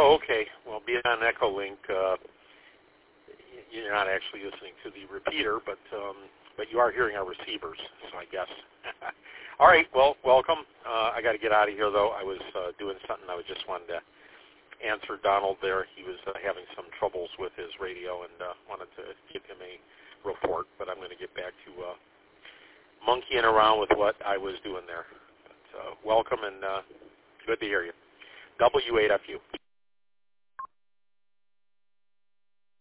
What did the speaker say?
Okay. Well, being on Echolink, you're not actually listening to the repeater, but you are hearing our receivers, so I guess. All right. Well, welcome. I got to get out of here, though. I was doing something. I just wanted to answer Donald there. He was having some troubles with his radio and wanted to give him a report, but I'm going to get back to monkeying around with what I was doing there. But, welcome and good to hear you. W8FU.